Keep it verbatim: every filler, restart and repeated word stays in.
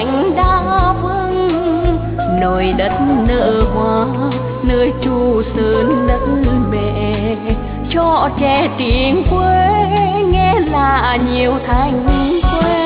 cành đá vững, nồi đất nở hoa nơi trụ sơn đất mẹ, cho trẻ tiếng quê nghe là nhiều thành quê.